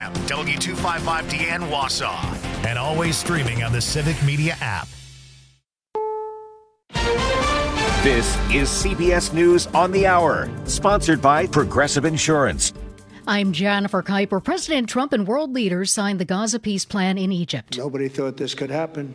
FM, W255DN Wausau, and always streaming on the Civic Media app. This is CBS News on the Hour, sponsored by Progressive Insurance. I'm Jennifer Kuiper. President Trump and world leaders signed the Gaza peace plan in Egypt. Nobody thought this could happen.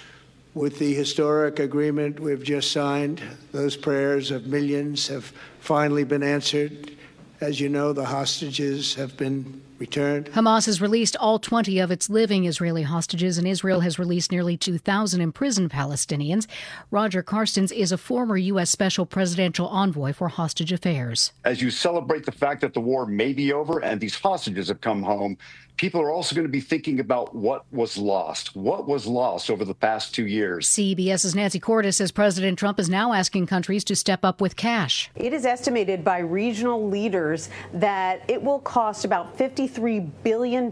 With the historic agreement we've just signed, those prayers of millions have finally been answered. As you know, the hostages have been returned. Hamas has released all 20 of its living Israeli hostages, and Israel has released nearly 2,000 imprisoned Palestinians. Roger Carstens is a former U.S. Special Presidential Envoy for Hostage Affairs. As you celebrate the fact that the war may be over and these hostages have come home, people are also going to be thinking about what was lost. What was lost over the past 2 years? CBS's Nancy Cordes says President Trump is now asking countries to step up with cash. It is estimated by regional leaders that it will cost about $53 billion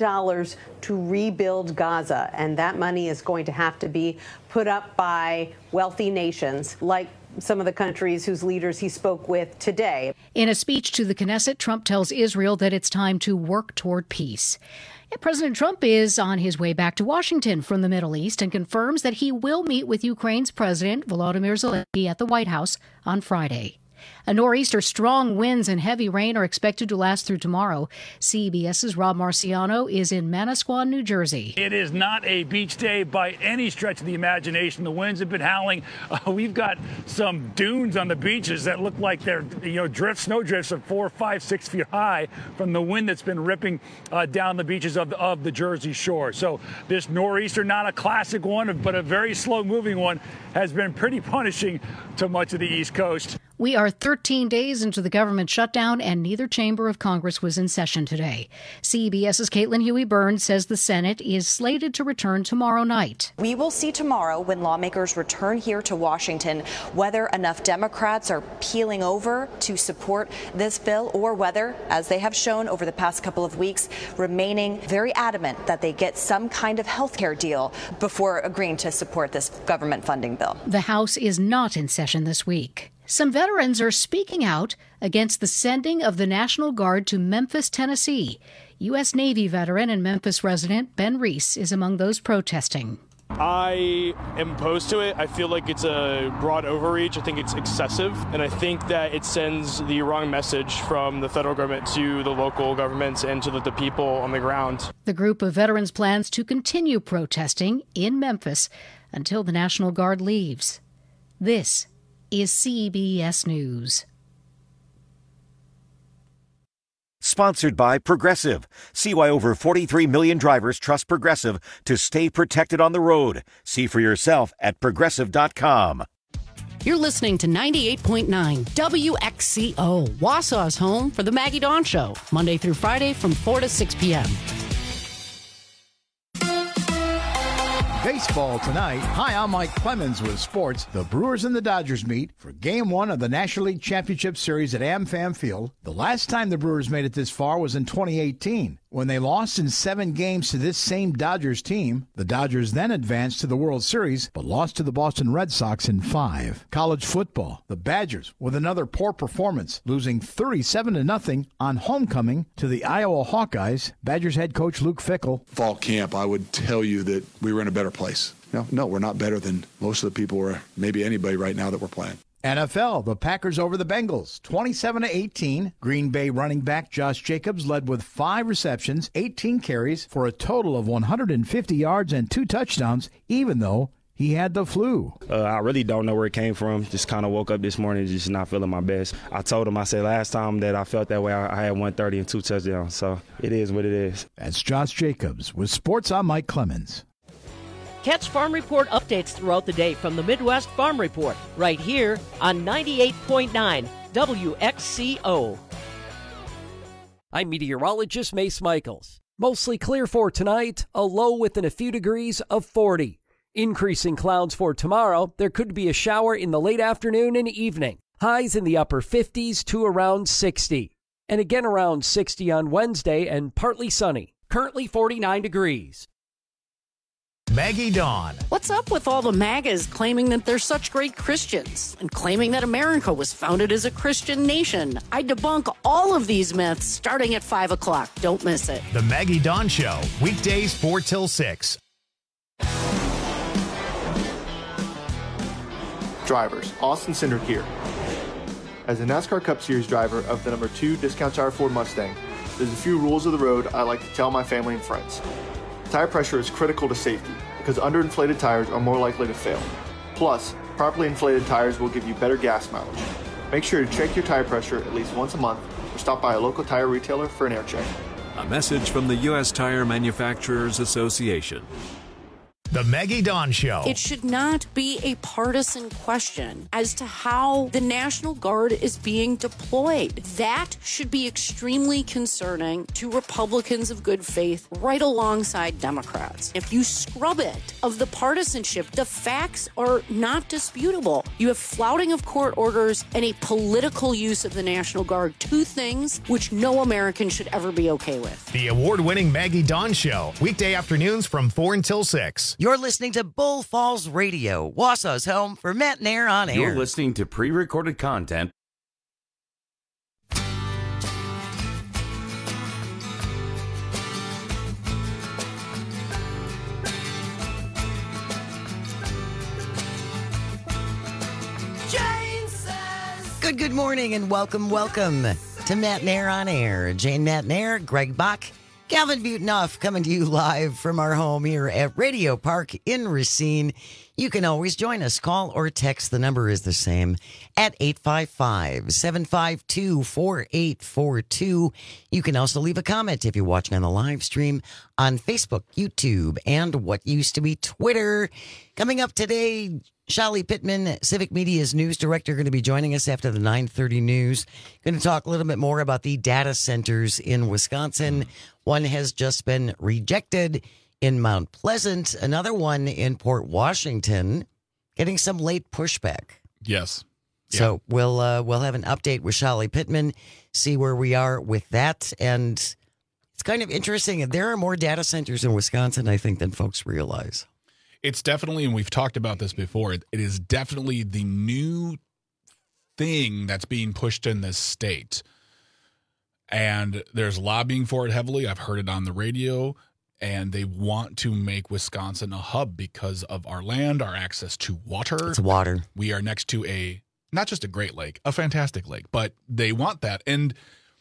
to rebuild Gaza, and that money is going to have to be put up by wealthy nations like some of the countries whose leaders he spoke with today. In a speech to the Knesset, Trump tells Israel that it's time to work toward peace. And President Trump is on his way back to Washington from the Middle East and confirms that he will meet with Ukraine's President Volodymyr Zelensky at the White House on Friday. A nor'easter, strong winds and heavy rain are expected to last through tomorrow. CBS's Rob Marciano is in Manasquan, New Jersey. It is not a beach day by any stretch of the imagination. The winds have been howling. We've got some dunes on the beaches that look like they're, snow drifts of 4, 5, 6 feet high from the wind that's been ripping down the beaches of the Jersey Shore. So this nor'easter, not a classic one, but a very slow-moving one, has been pretty punishing to much of the East Coast. We are 13 days into the government shutdown, and neither chamber of Congress was in session today. CBS's Caitlin Huey-Burns says the Senate is slated to return tomorrow night. We will see tomorrow when lawmakers return here to Washington whether enough Democrats are peeling over to support this bill or whether, as they have shown over the past couple of weeks, remaining very adamant that they get some kind of health care deal before agreeing to support this government funding bill. The House is not in session this week. Some veterans are speaking out against the sending of the National Guard to Memphis, Tennessee. U.S. Navy veteran and Memphis resident Ben Reese is among those protesting. I am opposed to it. I feel like it's a broad overreach. I think it's excessive, and I think that it sends the wrong message from the federal government to the local governments and to the people on the ground. The group of veterans plans to continue protesting in Memphis until the National Guard leaves. This is CBS News. Sponsored by Progressive. See why over 43 million drivers trust Progressive to stay protected on the road. See for yourself at Progressive.com. You're listening to 98.9 WXCO, Wausau's home for the Maggie Dawn Show, Monday through Friday from 4 to 6 p.m. Baseball tonight. Hi, I'm Mike Clemens with sports. The Brewers and the Dodgers meet for Game 1 of the National League Championship Series at AmFam Field. The last time the Brewers made it this far was in 2018, when they lost in 7 games to this same Dodgers team. The Dodgers then advanced to the World Series, but lost to the Boston Red Sox in 5. College football. The Badgers, with another poor performance, losing 37-0 on homecoming to the Iowa Hawkeyes. Badgers head coach Luke Fickell. Fall camp, I would tell you that we were in a better place. No, we're not better than most of the people or maybe anybody right now that we're playing. NFL, the Packers over the Bengals, 27-18. Green Bay running back Josh Jacobs led with 5 receptions, 18 carries for a total of 150 yards and 2 touchdowns, even though he had the flu. I really don't know where it came from. Just kind of woke up this morning just not feeling my best. I told him, I said last time that I felt that way, I had 130 and 2 touchdowns. So it is what it is. That's Josh Jacobs. With sports, I'm Mike Clemens. Catch Farm Report updates throughout the day from the Midwest Farm Report, right here on 98.9 WXCO. I'm meteorologist Mace Michaels. Mostly clear for tonight, a low within a few degrees of 40. Increasing clouds for tomorrow, there could be a shower in the late afternoon and evening. Highs in the upper 50s to around 60. And again around 60 on Wednesday and partly sunny. Currently 49 degrees. Maggie Dawn. What's up with all the MAGAs claiming that they're such great Christians and claiming that America was founded as a Christian nation? I debunk all of these myths starting at 5 o'clock. Don't miss it. The Maggie Dawn Show, weekdays 4 till 6. Drivers, Austin Cindric here. As a NASCAR Cup Series driver of the number 2 Discount Tire Ford Mustang, there's a few rules of the road I like to tell my family and friends. Tire pressure is critical to safety because underinflated tires are more likely to fail. Plus, properly inflated tires will give you better gas mileage. Make sure to check your tire pressure at least once a month or stop by a local tire retailer for an air check. A message from the U.S. Tire Manufacturers Association. The Maggie Dawn Show. It should not be a partisan question as to how the National Guard is being deployed. That should be extremely concerning to Republicans of good faith right alongside Democrats. If you scrub it of the partisanship, the facts are not disputable. You have flouting of court orders and a political use of the National Guard, two things which no American should ever be okay with. The award-winning Maggie Dawn Show, weekday afternoons from 4 until 6. You're listening to Bull Falls Radio, Wausau's home for Matt Nair on air. You're listening to pre-recorded content. Good morning and welcome to Matt Nair on air. Jane Matt Nair, Greg Bach, Calvin Butenhoff coming to you live from our home here at Radio Park in Racine. You can always join us. Call or text. The number is the same at 855-752-4842. You can also leave a comment if you're watching on the live stream on Facebook, YouTube, and what used to be Twitter. Coming up today, Shali Pittman, Civic Media's news director, going to be joining us after the 9:30 news. Going to talk a little bit more about the data centers in Wisconsin. One has just been rejected in Mount Pleasant. Another one in Port Washington, getting some late pushback. Yes. So we'll have an update with Shali Pittman, see where we are with that. And it's kind of interesting. There are more data centers in Wisconsin, I think, than folks realize. It's definitely, and we've talked about this before, it is definitely the new thing that's being pushed in this state. And there's lobbying for it heavily. I've heard it on the radio. And they want to make Wisconsin a hub because of our land, our access to water. It's water. We are next to not just a great lake, a fantastic lake, but they want that. And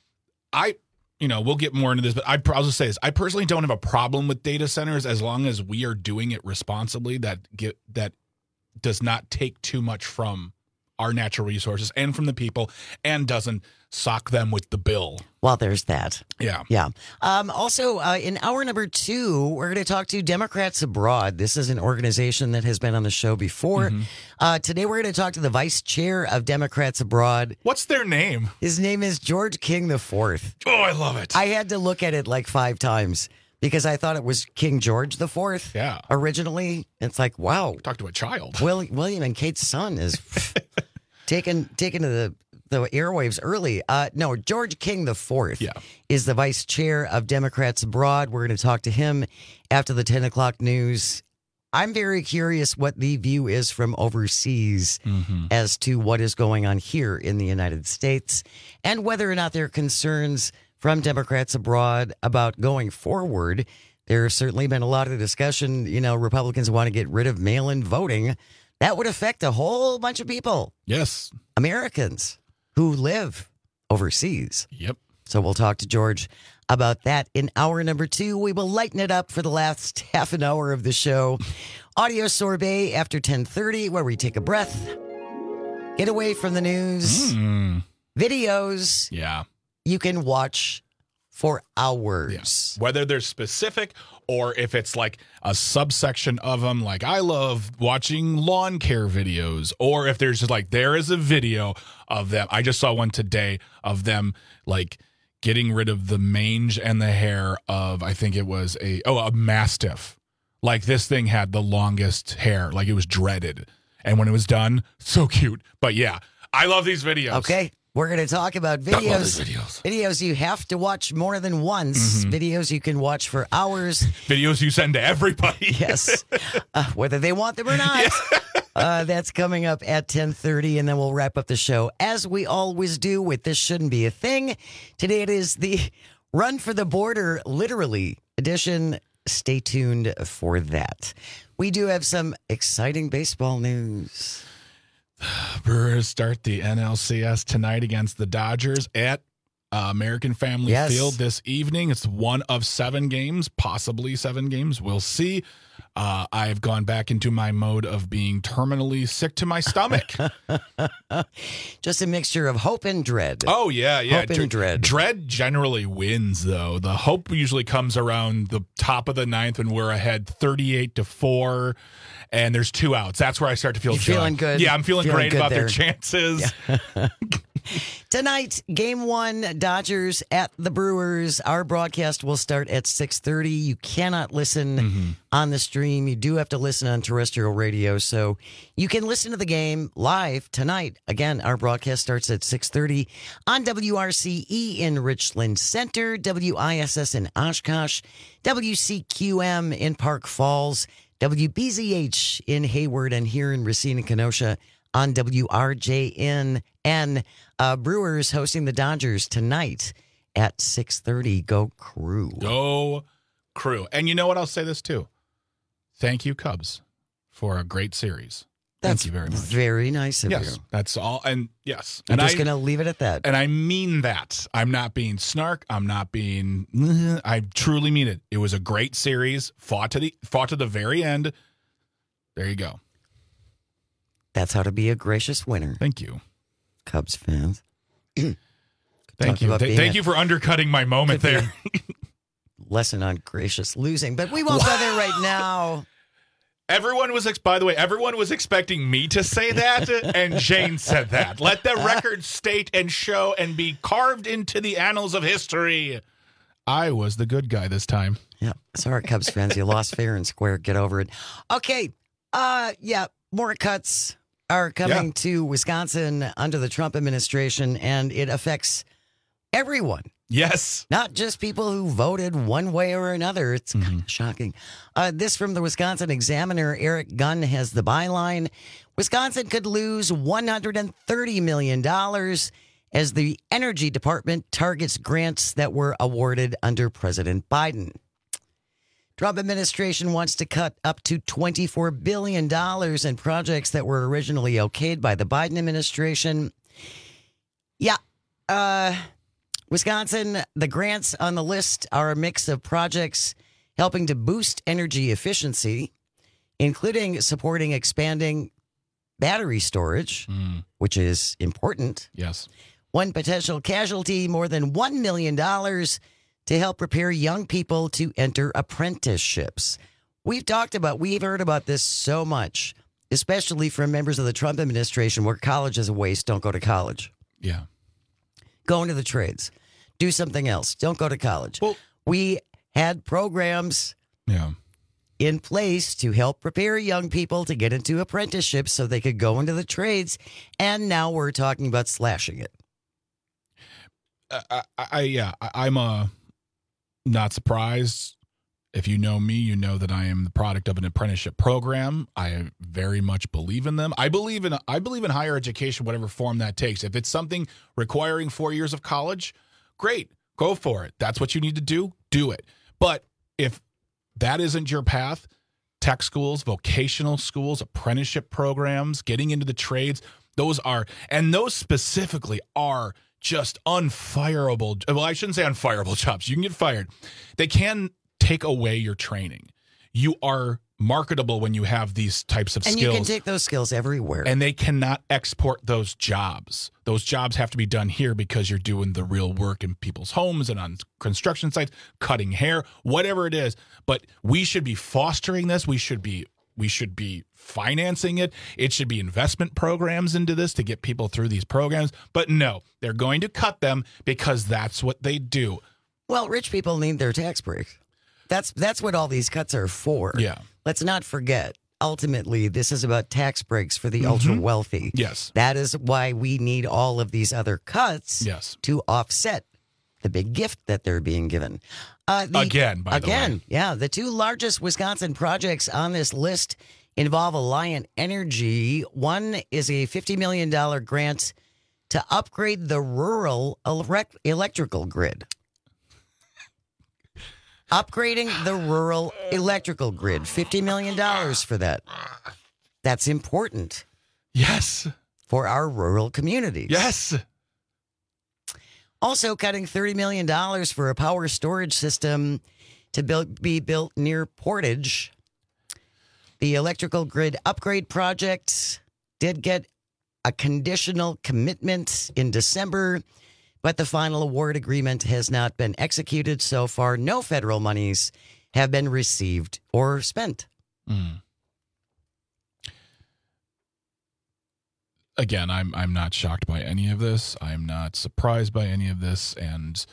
we'll get more into this, but I'll just say this. I personally don't have a problem with data centers as long as we are doing it responsibly, that does not take too much from our natural resources and from the people and doesn't sock them with the bill. Well, there's that. Yeah. Yeah. Also, in hour number 2, we're going to talk to Democrats Abroad. This is an organization that has been on the show before. Mm-hmm. Today, we're going to talk to the vice chair of Democrats Abroad. What's their name? His name is George King IV. Oh, I love it. I had to look at it like 5 times because I thought it was King George IV. Yeah. Originally, it's like, wow. Talk to a child. William and Kate's son is taken to the airwaves early. No, George King IV is the vice chair of Democrats Abroad. We're going to talk to him after the 10 o'clock news. I'm very curious what the view is from overseas as to what is going on here in the United States and whether or not there are concerns from Democrats Abroad about going forward. There's certainly been a lot of discussion. Republicans want to get rid of mail-in voting. That would affect a whole bunch of people. Yes. Americans who live overseas. Yep. So we'll talk to George about that in hour number 2. We will lighten it up for the last half an hour of the show. Audio sorbet after 10:30, where we take a breath, get away from the news, videos. Yeah. You can watch for hours. Yeah. Whether they're specific or if it's like a subsection of them, like I love watching lawn care videos, or if there's just there is a video of them. I just saw one today of them getting rid of the mange and the hair of, I think it was a Mastiff. This thing had the longest hair, it was dreaded. And when it was done, so cute. But yeah, I love these videos. Okay. We're going to talk about videos you have to watch more than once, videos you can watch for hours. Videos you send to everybody. Yes, whether they want them or not. That's coming up at 10:30, and then we'll wrap up the show, as we always do, with This Shouldn't Be a Thing. Today it is the Run for the Border, literally, edition. Stay tuned for that. We do have some exciting baseball news. Brewers start the NLCS tonight against the Dodgers at American Family Field this evening. It's one of 7 games, possibly 7 games. We'll see. I've gone back into my mode of being terminally sick to my stomach. Just a mixture of hope and dread. Oh, yeah. Hope and dread. Dread generally wins, though. The hope usually comes around the top of the 9th when we're ahead 38-4. And there's 2 outs. That's where I start to feel joy. Feeling good? Yeah, I'm feeling great about their chances. Yeah. Tonight, Game 1, Dodgers at the Brewers. Our broadcast will start at 6:30. You cannot listen on the stream. You do have to listen on terrestrial radio. So you can listen to the game live tonight. Again, our broadcast starts at 6:30 on WRCE in Richland Center, WISS in Oshkosh, WCQM in Park Falls, WBZH in Hayward, and here in Racine and Kenosha on WRJN. And Brewers hosting the Dodgers tonight at 6:30. Go Crew. Go Crew. And you know what? I'll say this too. Thank you, Cubs, for a great series. Thank you very much. Very nice of you. That's all. And yes. I'm just going to leave it at that. And I mean that. I'm not being snark. I'm not being. I truly mean it. It was a great series. Fought to the very end. There you go. That's how to be a gracious winner. Thank you, Cubs fans. Thank you. Thank you for undercutting my moment there. Lesson on gracious losing, but we won't go there right now. Everyone was, by the way, everyone was expecting me to say that, and Jane said that. Let the record state and show and be carved into the annals of history. I was the good guy this time. Yeah. Sorry, Cubs fans. You lost fair and square. Get over it. Okay. More cuts are coming to Wisconsin under the Trump administration, and it affects everyone. Yes. Not just people who voted one way or another. It's kind of shocking. This from the Wisconsin Examiner. Eric Gunn has the byline. Wisconsin could lose $130 million as the Energy Department targets grants that were awarded under President Biden. Trump administration wants to cut up to $24 billion in projects that were originally okayed by the Biden administration. Yeah. Wisconsin, the grants on the list are a mix of projects helping to boost energy efficiency, including supporting expanding battery storage, which is important. Yes. One potential casualty, more than $1 million to help prepare young people to enter apprenticeships. We've heard about this so much, especially from members of the Trump administration, where college is a waste. Don't go to college. Yeah. Go into the trades. Do something else. Don't go to college. Well, we had programs in place to help prepare young people to get into apprenticeships so they could go into the trades, and now we're talking about slashing it. I'm not surprised. If you know me, you know that I am the product of an apprenticeship program. I very much believe in them. I believe in higher education, whatever form that takes. If it's something requiring 4 years of college, great, go for it. That's what you need to do it. But if that isn't your path, tech schools, vocational schools, apprenticeship programs, getting into the trades, those specifically are just unfireable. Well, I shouldn't say unfireable jobs. You can get fired. They can take away your training. You are marketable when you have these types of skills. And you can take those skills everywhere. And they cannot export those jobs. Those jobs have to be done here because you're doing the real work in people's homes and on construction sites, cutting hair, whatever it is. But we should be fostering this. We should be financing it. It should be investment programs into this to get people through these programs. But no, they're going to cut them because that's what they do. Well, rich people need their tax break. That's what all these cuts are for. Yeah. Let's not forget. ultimately, this is about tax breaks for the ultra wealthy. Yes. That is why we need all of these other cuts Yes. to offset the big gift that they're being given. Again, by the way. Yeah. The two largest Wisconsin projects on this list involve Alliant Energy. One is a $50 million grant to upgrade the rural electrical grid. Upgrading the rural electrical grid. $50 million for that. That's important. Yes. For our rural communities. Yes. Also cutting $30 million for a power storage system to be built near Portage. The electrical grid upgrade project did get a conditional commitment in December, but the final award agreement has not been executed so far. No federal monies have been received or spent. Again, I'm not shocked by any of this. I'm not surprised by any of this. And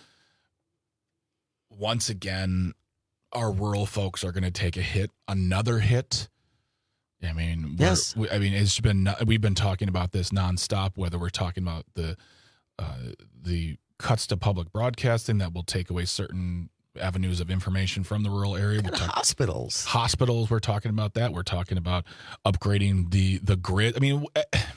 once again, our rural folks are going to take a hit, another hit. I mean, yes. We've been talking about this nonstop. Whether we're talking about the cuts to public broadcasting that will take away certain avenues of information from the rural area. Hospitals. We're talking about that. We're talking about upgrading the grid. I mean,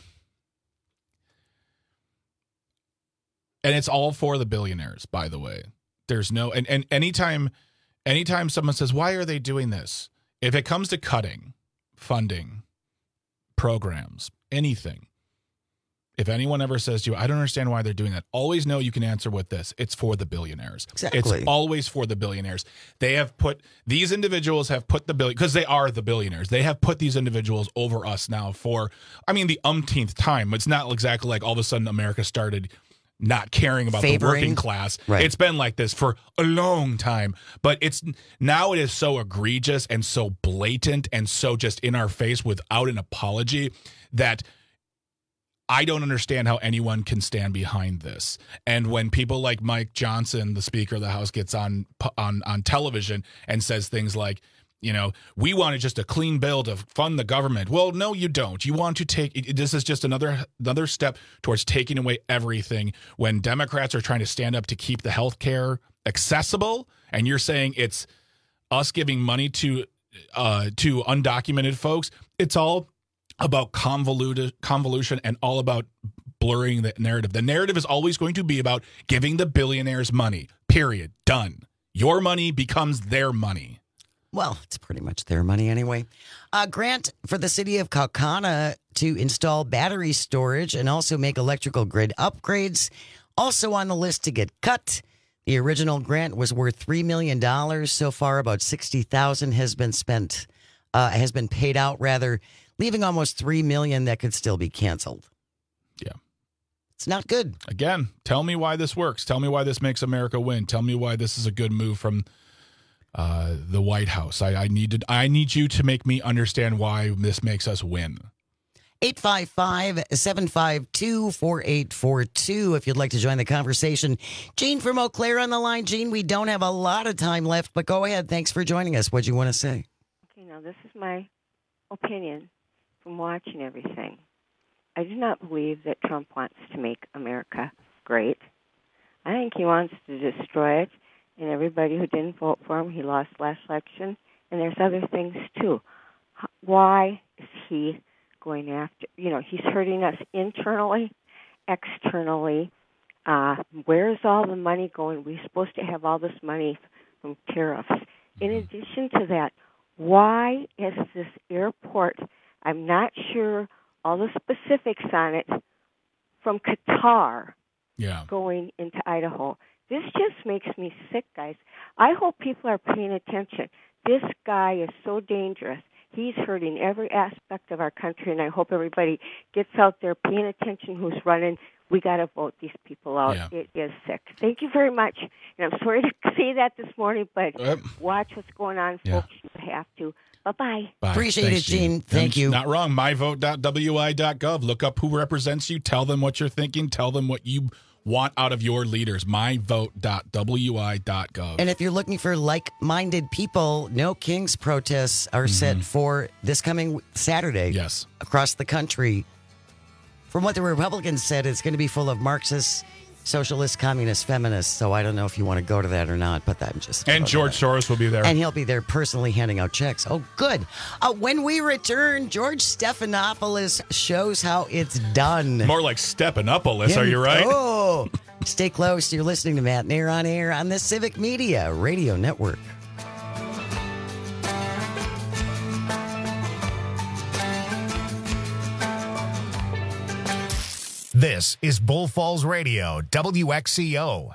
and it's all for the billionaires, by the way. There's no and anytime someone says, why are they doing this? If it comes to cutting funding, programs, anything, if anyone ever says to you, I don't understand why they're doing that, always know you can answer with this. It's for the billionaires. Exactly. It's always for the billionaires. These individuals have put because they are the billionaires. They have put these individuals over us now for, the umpteenth time. It's not exactly like all of a sudden America started not caring about the working class. Right. It's been like this for a long time, but now it is so egregious and so blatant and so just in our face without an apology that I don't understand how anyone can stand behind this. And when people like Mike Johnson, the Speaker of the House, gets on television and says things like, we wanted just a clean bill to fund the government. Well, no, you don't. You want to this is just another step towards taking away everything when Democrats are trying to stand up to keep the health care accessible. And you're saying it's us giving money to undocumented folks. It's all about convolution and all about blurring the narrative. The narrative is always going to be about giving the billionaires money, period. Done. Your money becomes their money. Well, it's pretty much their money anyway. A grant for the city of Kaukauna to install battery storage and also make electrical grid upgrades. Also on the list to get cut. The original grant was worth $3 million. So far, about $60,000 has been paid out, leaving almost $3 million that could still be canceled. Yeah. It's not good. Again, tell me why this works. Tell me why this makes America win. Tell me why this is a good move from the White House. I need you to make me understand why this makes us win. 855-752-4842 if you'd like to join the conversation. Gene from Eau Claire on the line. Gene, we don't have a lot of time left, but go ahead. Thanks for joining us. What do you want to say? Okay, now this is my opinion from watching everything. I do not believe that Trump wants to make America great. I think he wants to destroy it. And everybody who didn't vote for him, he lost last election. And there's other things, too. Why is he going after, he's hurting us internally, externally. Where's all the money going? We're supposed to have all this money from tariffs. In addition to that, why is this airport, I'm not sure all the specifics on it, from Qatar going into Idaho? This just makes me sick, guys. I hope people are paying attention. This guy is so dangerous. He's hurting every aspect of our country, and I hope everybody gets out there paying attention who's running. We got to vote these people out. Yeah. It is sick. Thank you very much. And I'm sorry to say that this morning, but watch what's going on, folks. You have to. Bye-bye. Bye. Appreciate it, Gene. Thank you. Not wrong. Myvote.wi.gov. Look up who represents you. Tell them what you're thinking. Tell them what you want out of your leaders. myvote.wi.gov. And if you're looking for like-minded people, No Kings protests are set for this coming Saturday. Yes. Across the country. From what the Republicans said, it's going to be full of Marxists, socialists, communists, feminists. So I don't know if you want to go to that or not, but I'm just... And George Soros will be there. And he'll be there personally handing out checks. Oh, good. When we return, George Stephanopoulos shows how it's done. More like Stephanopoulos, are you right? Oh, stay close. You're listening to Matt Nair on air on the Civic Media Radio Network. This is Bull Falls Radio, WXCO.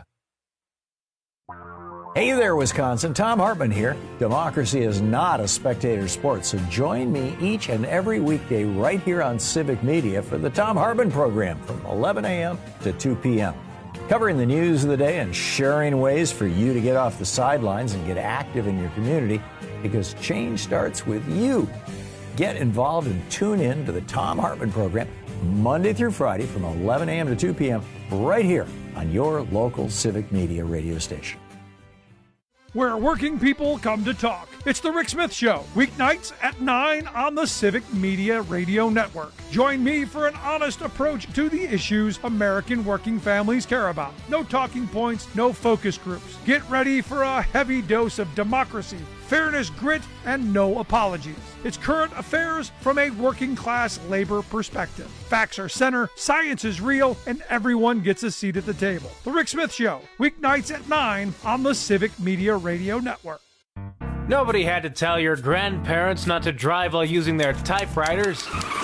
Hey there, Wisconsin. Tom Hartman here. Democracy is not a spectator sport, so join me each and every weekday right here on Civic Media for the Tom Hartman program from 11 a.m. to 2 p.m. Covering the news of the day and sharing ways for you to get off the sidelines and get active in your community, because change starts with you. Get involved and tune in to the Tom Hartman program Monday through Friday from 11 a.m. to 2 p.m. right here on your local Civic Media radio station. Where working people come to talk. It's the Rick Smith Show, weeknights at 9 on the Civic Media Radio Network. Join me for an honest approach to the issues American working families care about. No talking points, no focus groups. Get ready for a heavy dose of democracy, fairness, grit, and no apologies. It's current affairs from a working class labor perspective. Facts are center, science is real, and everyone gets a seat at the table. The Rick Smith Show, weeknights at 9 on the Civic Media Radio Network. Nobody had to tell your grandparents not to drive while using their typewriters.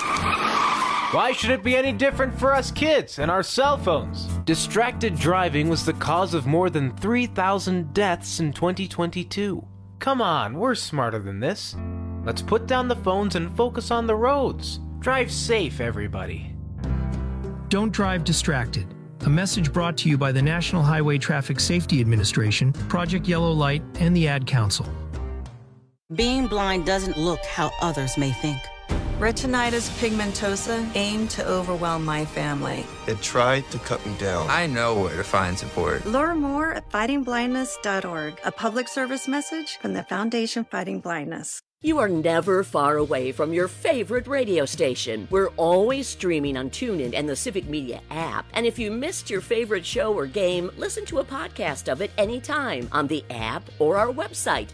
Why should it be any different for us kids and our cell phones? Distracted driving was the cause of more than 3,000 deaths in 2022. Come on, we're smarter than this. Let's put down the phones and focus on the roads. Drive safe, everybody. Don't drive distracted. A message brought to you by the National Highway Traffic Safety Administration, Project Yellow Light, and the Ad Council. Being blind doesn't look how others may think. Retinitis pigmentosa aimed to overwhelm my family. It tried to cut me down. I know where to find support. Learn more at fightingblindness.org, a public service message from the Foundation Fighting Blindness. You are never far away from your favorite radio station. We're always streaming on TuneIn and the Civic Media app. And if you missed your favorite show or game, listen to a podcast of it anytime on the app or our website,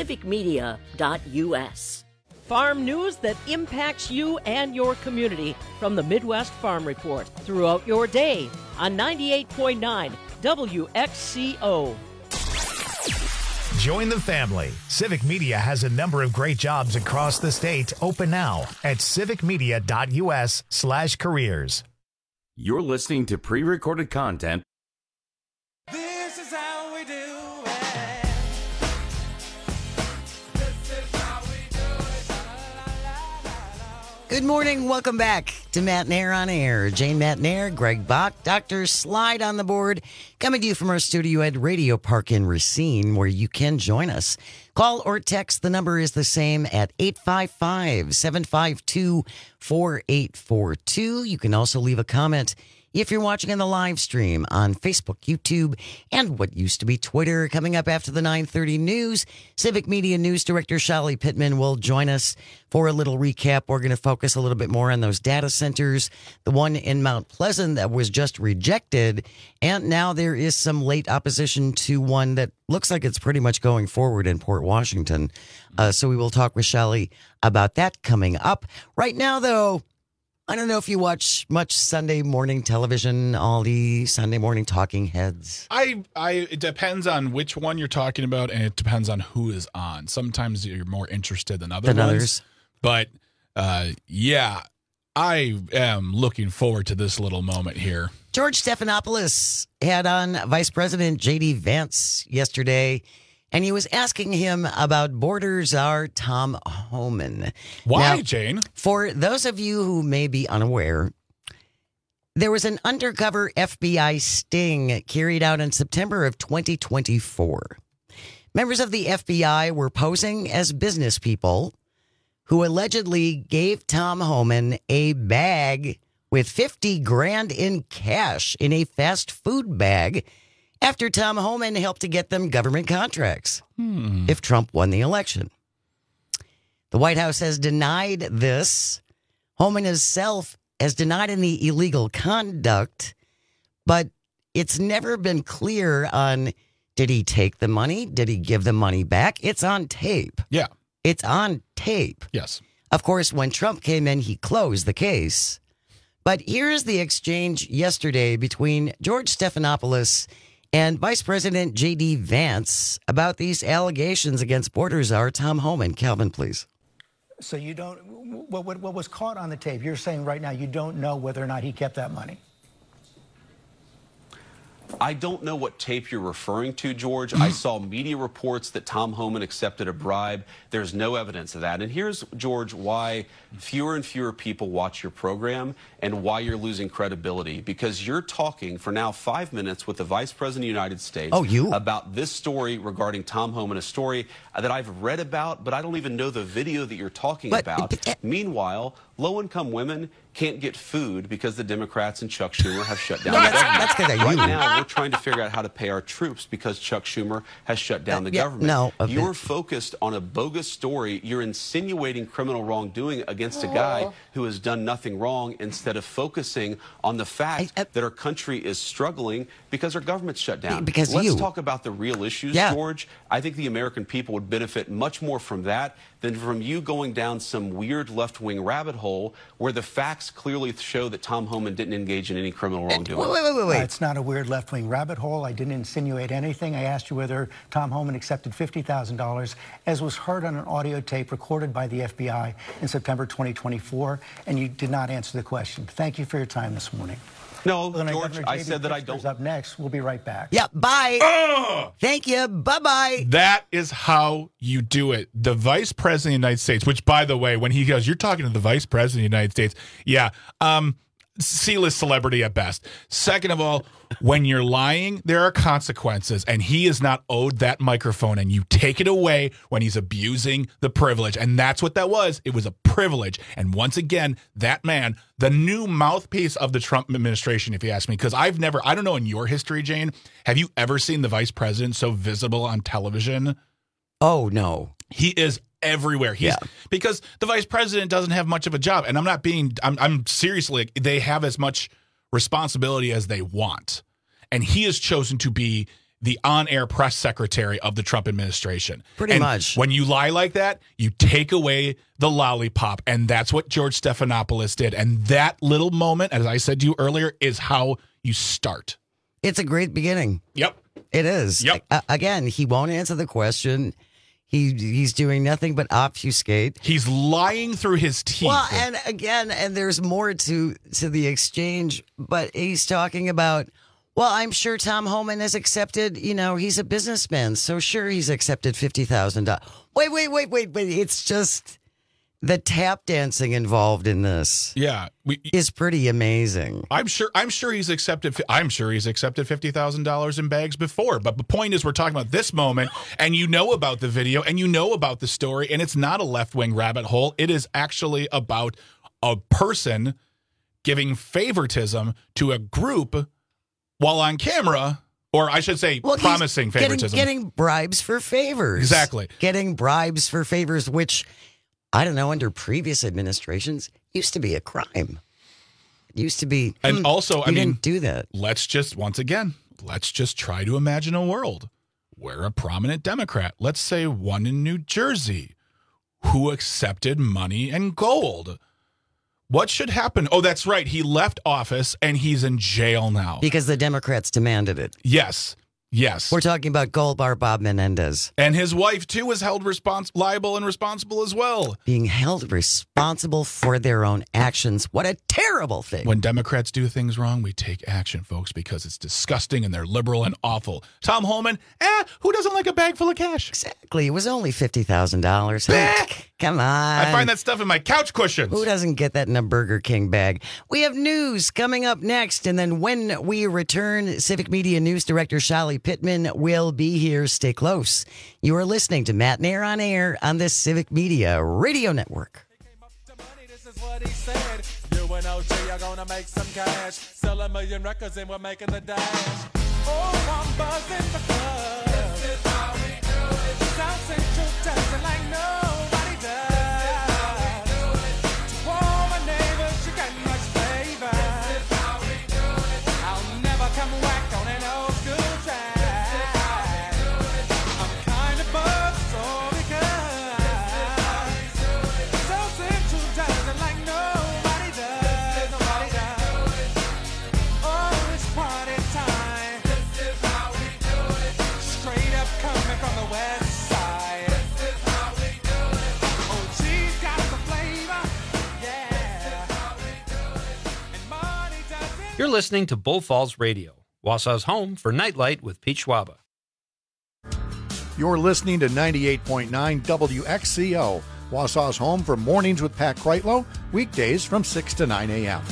civicmedia.us. Farm news that impacts you and your community from the Midwest Farm Report throughout your day on 98.9 WXCO. Join the family. Civic Media has a number of great jobs across the state open now at civicmedia.us/careers. You're listening to pre-recorded content. This is how we do it. Good morning. Welcome back to Matt Nair on Air. Jane Matt Nair, Greg Bach, Dr. Slide on the board, coming to you from our studio at Radio Park in Racine, where you can join us. Call or text. The number is the same at 855-752-4842. You can also leave a comment if you're watching on the live stream on Facebook, YouTube, and what used to be Twitter. Coming up after the 9:30 news, Civic Media News Director Shali Pittman will join us for a little recap. We're going to focus a little bit more on those data centers, the one in Mount Pleasant that was just rejected, and now there is some late opposition to one that looks like it's pretty much going forward in Port Washington. So we will talk with Shali about that coming up. Right now, though, I don't know if you watch much Sunday morning television, all the Sunday morning talking heads. It depends on which one you're talking about, and it depends on who is on. Sometimes you're more interested than others. But yeah, I am looking forward to this little moment here. George Stephanopoulos had on Vice President J.D. Vance yesterday, and he was asking him about border czar Tom Homan. Why, now, Jane? For those of you who may be unaware, there was an undercover FBI sting carried out in September of 2024. Members of the FBI were posing as business people who allegedly gave Tom Homan a bag with $50,000 in cash in a fast food bag after Tom Homan helped to get them government contracts if Trump won the election. The White House has denied this. Homan himself has denied any illegal conduct, but it's never been clear on, did he take the money? Did he give the money back? It's on tape. Yeah. It's on tape. Yes. Of course, when Trump came in, he closed the case. But here's the exchange yesterday between George Stephanopoulos and Vice President J.D. Vance about these allegations against border czar Tom Homan. Calvin, please. So you don't, what was caught on the tape, you're saying right now you don't know whether or not he kept that money? I don't know what tape you're referring to, George. I saw media reports that Tom Homan accepted a bribe. There's no evidence of that. And here's, George, why fewer and fewer people watch your program and why you're losing credibility. Because you're talking for now 5 minutes with the Vice President of the United States about this story regarding Tom Homan, a story that I've read about, but I don't even know the video that you're talking about. Meanwhile, low-income women can't get food because the Democrats and Chuck Schumer have shut down the government. Right now, we're trying to figure out how to pay our troops because Chuck Schumer has shut down the government. You're focused on a bogus story. You're insinuating criminal wrongdoing against a guy who has done nothing wrong instead of focusing on the fact that our country is struggling because our government's shut down. Let's talk about the real issues, George. I think the American people would benefit much more from that than from you going down some weird left-wing rabbit hole where the facts clearly show that Tom Homan didn't engage in any criminal wrongdoing. Wait. It's not a weird left-wing rabbit hole. I didn't insinuate anything. I asked you whether Tom Homan accepted $50,000, as was heard on an audio tape recorded by the FBI in September 2024, and you did not answer the question. Thank you for your time this morning. No, George, I said that I don't. Up next. We'll be right back. Yeah, bye. Thank you. Bye-bye. That is how you do it. The Vice President of the United States, which, by the way, when he goes, you're talking to the Vice President of the United States. Yeah, C-list celebrity at best. Second of all, when you're lying, there are consequences, and he is not owed that microphone, and you take it away when he's abusing the privilege, and that's what that was. It was a privilege, and once again, that man, the new mouthpiece of the Trump administration, if you ask me, because I don't know in your history, Jane, have you ever seen the vice president so visible on television? Oh, no. He is everywhere. Because the vice president doesn't have much of a job, and I'm seriously, they have as much responsibility as they want. And he has chosen to be the on-air press secretary of the Trump administration. Pretty much. When you lie like that, you take away the lollipop, and that's what George Stephanopoulos did. And that little moment, as I said to you earlier, is how you start. It's a great beginning. Yep. It is. Yep. Again, he won't answer the question. He's doing nothing but obfuscate. He's lying through his teeth. Well, and there's more to the exchange, but he's talking about, well, I'm sure Tom Homan has accepted, he's a businessman, so sure he's accepted $50,000. Wait. It's just the tap dancing involved in this. Yeah, is pretty amazing. I'm sure he's accepted $50,000 in bags before. But the point is, we're talking about this moment, and you know about the video, and you know about the story, and it's not a left-wing rabbit hole. It is actually about a person giving favoritism to a group while on camera. Or I should say, promising favoritism. Getting bribes for favors. Exactly. Getting bribes for favors, which, I don't know, under previous administrations, used to be a crime. It used to be. And also, didn't do that. Let's just try to imagine a world where a prominent Democrat, let's say one in New Jersey, who accepted money and gold. What should happen? Oh, that's right. He left office and he's in jail now. Because the Democrats demanded it. Yes. We're talking about Gold Bar Bob Menendez. And his wife, too, was held liable and responsible as well. Being held responsible for their own actions. What a terrible thing. When Democrats do things wrong, we take action, folks, because it's disgusting and they're liberal and awful. Tom Homan, who doesn't like a bag full of cash? Exactly. It was only $50,000. Come on. I find that stuff in my couch cushions. Who doesn't get that in a Burger King bag? We have news coming up next, and then when we return, Civic Media News Director Shali Pittman will be here. Stay close. You are listening to Matt Nair on Air on the Civic Media Radio Network. This is what he said. You and OG are gonna make some cash. Sell 1 million records and we're making the dash. Oh, I'm buzzing because this is how we do it. South Central does it like nobody does. This is how we do it. To all my neighbors, you got much flavor. This is how we do it. I'll never come whack on an old school track. This is how we do it. I'm kind of buzzed, so because South Central does it like nobody does. Nobody does. Oh, it's party time. Straight up coming from the west side. This is how we do it. Oh, she's got the flavor. Yeah. This is how we do it. And money doesn't. You're listening to Bull Falls Radio, Wausau's home for Nightlight with Pete Schwaba. You're listening to 98.9 WXCO, Wausau's home for Mornings with Pat Kreitlow, weekdays from 6 to 9 a.m.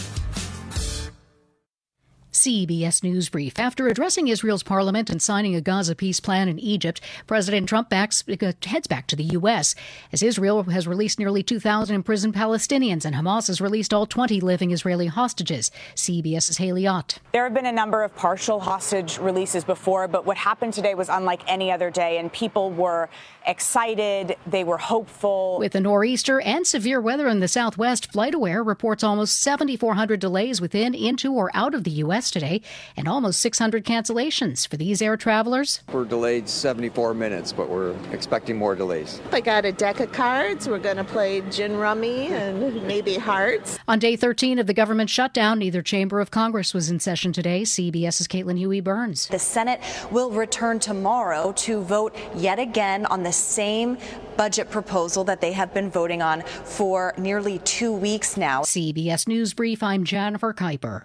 CBS News Brief. After addressing Israel's parliament and signing a Gaza peace plan in Egypt, President Trump heads back to the U.S. as Israel has released nearly 2,000 imprisoned Palestinians and Hamas has released all 20 living Israeli hostages. CBS's Haley Ott. There have been a number of partial hostage releases before, but what happened today was unlike any other day, and people were excited. They were hopeful. With the nor'easter and severe weather in the Southwest, FlightAware reports almost 7,400 delays within, into, or out of the U.S. today, and almost 600 cancellations. For these air travelers, we're delayed 74 minutes, but we're expecting more delays. I got a deck of cards. We're going to play gin rummy and maybe hearts. On day 13 of the government shutdown, neither chamber of Congress was in session today. CBS's Caitlin Huey-Burns. The Senate will return tomorrow to vote yet again on the same budget proposal that they have been voting on for nearly 2 weeks now. CBS News Brief, I'm Jennifer Kuiper.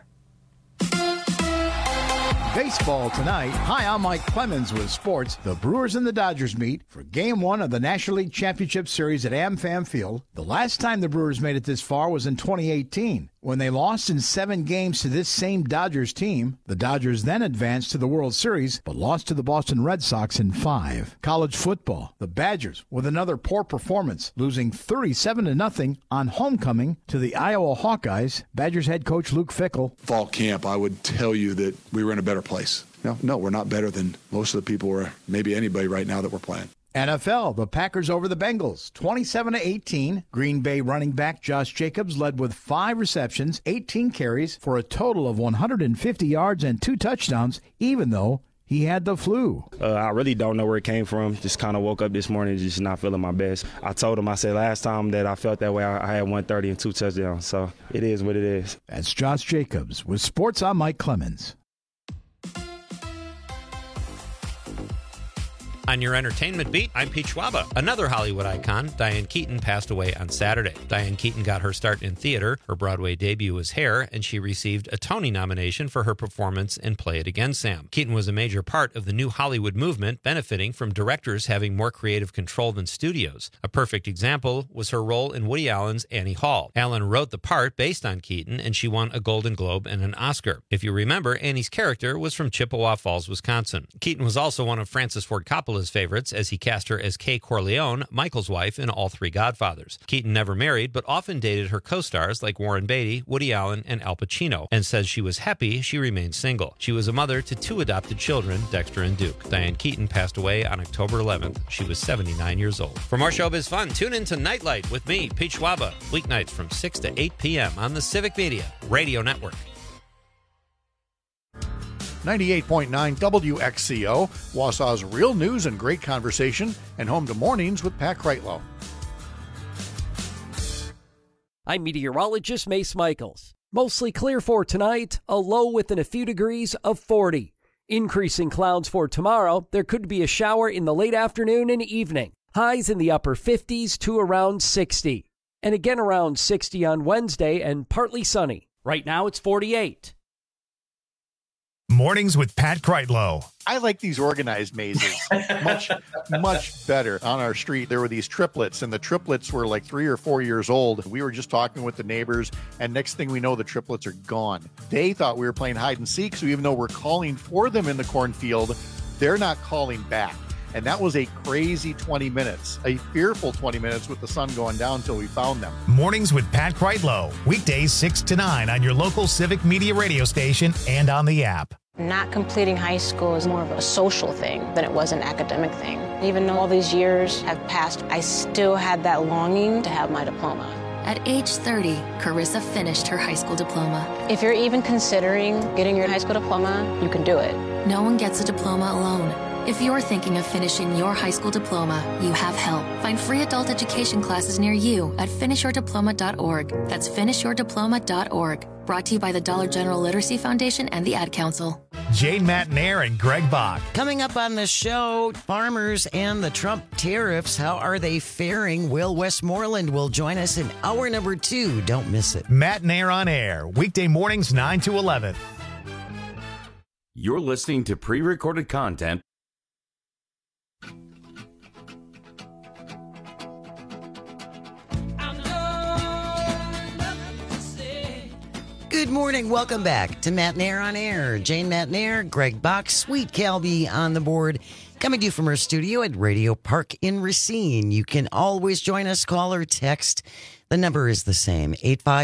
Baseball tonight. Hi, I'm Mike Clemens with sports. The Brewers and the Dodgers meet for Game 1 of the National League Championship Series at AmFam Field. The last time the Brewers made it this far was in 2018, when they lost in 7 games to this same Dodgers team. The Dodgers then advanced to the World Series, but lost to the Boston Red Sox in 5. College football. The Badgers, with another poor performance, losing 37-0 on homecoming to the Iowa Hawkeyes. Badgers head coach Luke Fickell. Fall camp, I would tell you that we were in a better place. No, we're not better than most of the people or maybe anybody right now that we're playing. NFL, the Packers over the Bengals, 27-18. Green Bay running back Josh Jacobs led with 5 receptions, 18 carries for a total of 150 yards and 2 touchdowns, even though he had the flu. I really don't know where it came from. Just kind of woke up this morning just not feeling my best. I told him, I said last time that I felt that way, I had 130 and 2 touchdowns. So it is what it is. That's Josh Jacobs. With sports, I'm Mike Clemens. On your entertainment beat, I'm Pete Schwaba. Another Hollywood icon, Diane Keaton, passed away on Saturday. Diane Keaton got her start in theater. Her Broadway debut was Hair, and she received a Tony nomination for her performance in Play It Again, Sam. Keaton was a major part of the new Hollywood movement, benefiting from directors having more creative control than studios. A perfect example was her role in Woody Allen's Annie Hall. Allen wrote the part based on Keaton, and she won a Golden Globe and an Oscar. If you remember, Annie's character was from Chippewa Falls, Wisconsin. Keaton was also one of Francis Ford Coppola's favorites, as he cast her as Kay Corleone, Michael's wife in all 3 Godfathers. Keaton never married, but often dated her co-stars like Warren Beatty, Woody Allen, and Al Pacino, and says she was happy she remained single. She was a mother to 2 adopted children, Dexter and Duke. Diane Keaton passed away on October 11th. She was 79 years old. For more showbiz fun, tune in to Nightlight with me, Pete Schwaba, weeknights from 6 to 8 p.m. on the Civic Media Radio Network. 98.9 WXCO, Wausau's real news and great conversation, and home to Mornings with Pat Kreitlow. I'm meteorologist Mace Michaels. Mostly clear for tonight, a low within a few degrees of 40. Increasing clouds for tomorrow. There could be a shower in the late afternoon and evening. Highs in the upper 50s to around 60. And again around 60 on Wednesday and partly sunny. Right now it's 48. Mornings with Pat Kreitlow. I like these organized mazes much better. On our street, there were these triplets, and the triplets were like 3 or 4 years old. We were just talking with the neighbors, and next thing we know, the triplets are gone. They thought we were playing hide and seek, so even though we're calling for them in the cornfield, they're not calling back. And that was a crazy 20 minutes, a fearful 20 minutes with the sun going down until we found them. Mornings with Pat Kreitlow. Weekdays 6 to 9 on your local Civic Media radio station and on the app. Not completing high school is more of a social thing than it was an academic thing. Even though all these years have passed, I still had that longing to have my diploma. At age 30, Carissa finished her high school diploma. If you're even considering getting your high school diploma, you can do it. No one gets a diploma alone. If you're thinking of finishing your high school diploma, you have help. Find free adult education classes near you at finishyourdiploma.org. That's finishyourdiploma.org. Brought to you by the Dollar General Literacy Foundation and the Ad Council. Jane Matnair and Greg Bach. Coming up on the show, farmers and the Trump tariffs. How are they faring? Will Westmoreland will join us in hour number 2. Don't miss it. Matnair on air. Weekday mornings 9 to 11. You're listening to pre-recorded content. Good morning. Welcome back to Matnair on Air. Jane Matnair, Greg Bach, Sweet Calby on the board. Coming to you from our studio at Radio Park in Racine. You can always join us, call or text. The number is the same,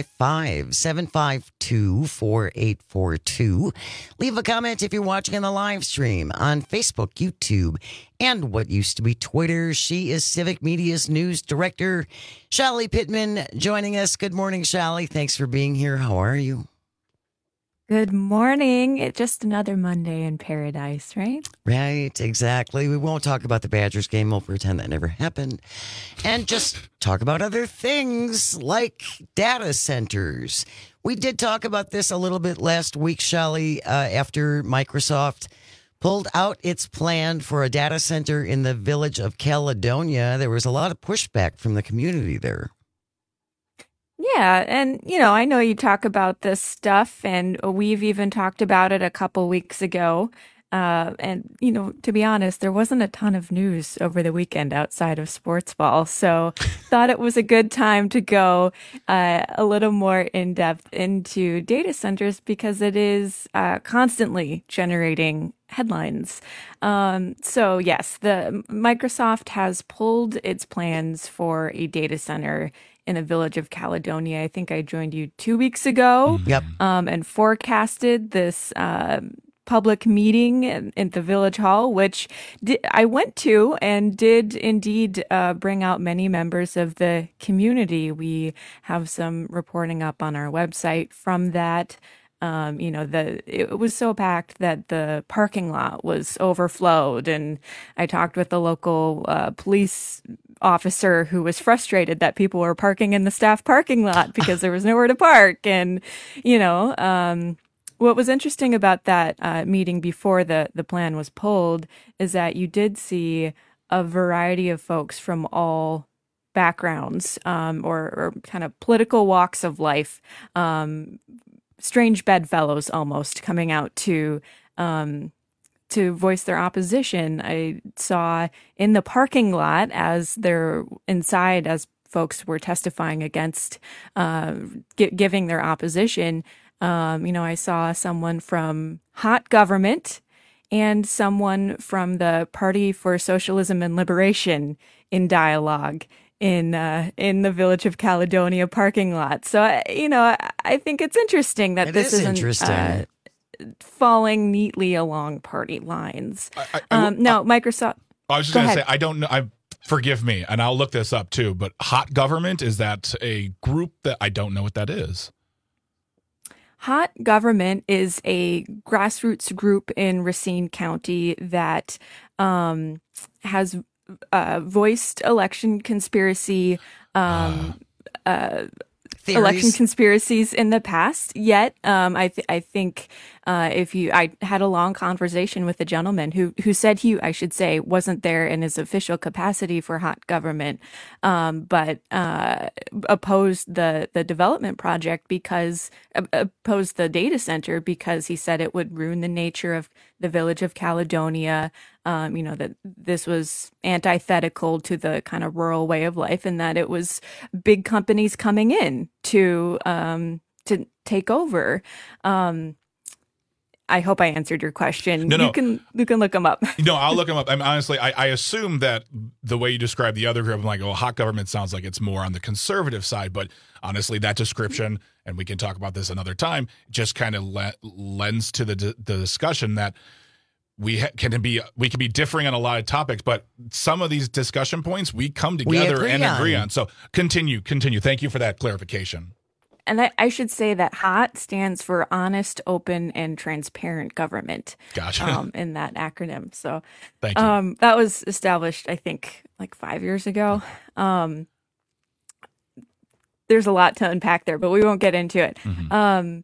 855-752-4842. Leave a comment if you're watching on the live stream on Facebook, YouTube, and what used to be Twitter. She is Civic Media's news director, Shelly Pittman, joining us. Good morning, Shelly. Thanks for being here. How are you? Good morning. It's just another Monday in paradise, right? Right, exactly. We won't talk about the Badgers game. We'll pretend that never happened. And just talk about other things like data centers. We did talk about this a little bit last week, Shelly, after Microsoft pulled out its plan for a data center in the village of Caledonia. There was a lot of pushback from the community there. Yeah, and, I know you talk about this stuff, and we've even talked about it a couple weeks ago. And, to be honest, there wasn't a ton of news over the weekend outside of sports ball. So thought it was a good time to go a little more in depth into data centers because it is constantly generating headlines. So yes, the Microsoft has pulled its plans for a data center in a village of Caledonia. I think I joined you 2 weeks ago. Yep. And forecasted this public meeting in the village hall, which I went to and did indeed bring out many members of the community. We have some reporting up on our website from that. It was so packed that the parking lot was overflowed, and I talked with the local police officer who was frustrated that people were parking in the staff parking lot because there was nowhere to park. And, what was interesting about that meeting before the plan was pulled is that you did see a variety of folks from all backgrounds or kind of political walks of life, strange bedfellows almost, coming out to voice their opposition. I saw in the parking lot as they're inside, as folks were testifying against giving their opposition. I saw someone from Hot Government and someone from the Party for Socialism and Liberation in dialogue in the village of Caledonia parking lot. So, I think it's interesting that this isn't falling neatly along party lines. Now, Microsoft. I was just going to say, I don't know. Forgive me, and I'll look this up too. But Hot Government, is that a group that I don't know what that is? Hot Government is a grassroots group in Racine County that has voiced election conspiracy election conspiracies in the past. Yet, I think I had a long conversation with a gentleman who said I should say, wasn't there in his official capacity for Hot Government, but opposed the development project opposed the data center because he said it would ruin the nature of the village of Caledonia. That this was antithetical to the kind of rural way of life, and that it was big companies coming in to take over. I hope I answered your question. No. You can look them up. No, I'll look them up. I mean, honestly, I assume that the way you describe the other group, I'm like, oh, hot government sounds like it's more on the conservative side. But honestly, that description, and we can talk about this another time, just kind of lends to the discussion that we can be differing on a lot of topics, but some of these discussion points we come together and agree on. So continue. Thank you for that clarification. And I should say that HOT stands for Honest, Open, and Transparent Government. Gotcha. In that acronym. So thank you. That was established, I think, like 5 years ago. There's a lot to unpack there, but we won't get into it. Mm-hmm.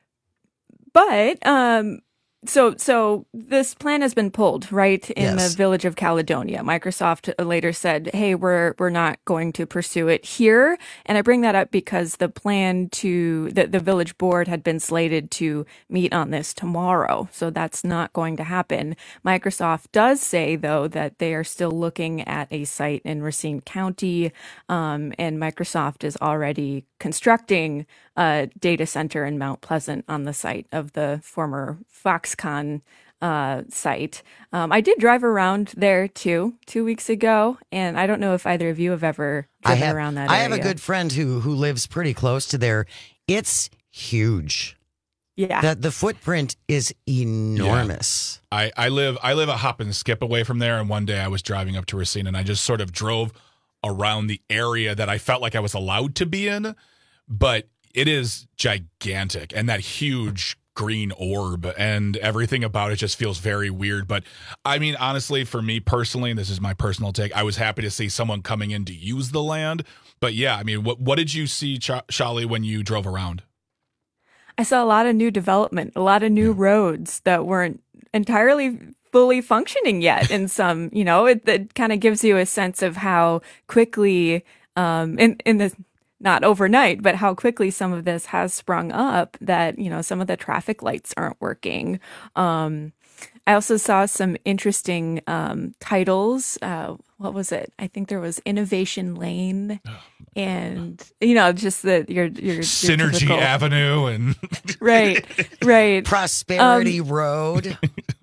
So this plan has been pulled, right, in Yes. the village of Caledonia. Microsoft later said, hey, we're not going to pursue it here. And I bring that up because the plan the village board had been slated to meet on this tomorrow. So that's not going to happen. Microsoft does say, though, that they are still looking at a site in Racine County. And Microsoft is already constructing a data center in Mount Pleasant on the site of the former Foxconn site. I did drive around there too 2 weeks ago, and I don't know if either of you have ever driven around that area. I have a good friend who lives pretty close to there. It's huge. Yeah. The footprint is enormous. Yeah. I live a hop and skip away from there, and one day I was driving up to Racine, and I just sort of drove around the area that I felt like I was allowed to be in, but it is gigantic, and that huge green orb and everything about it just feels very weird. But I mean, honestly, for me personally, and this is my personal take, I was happy to see someone coming in to use the land. But yeah, I mean, what did you see, Shali, when you drove around? I saw a lot of new development, a lot of new roads that weren't entirely fully functioning yet. In some, it kind of gives you a sense of how quickly, in the not overnight, but how quickly some of this has sprung up that, some of the traffic lights aren't working. I also saw some interesting titles. What was it? I think there was Innovation Lane and, just your Synergy typical Avenue and right. Prosperity Road.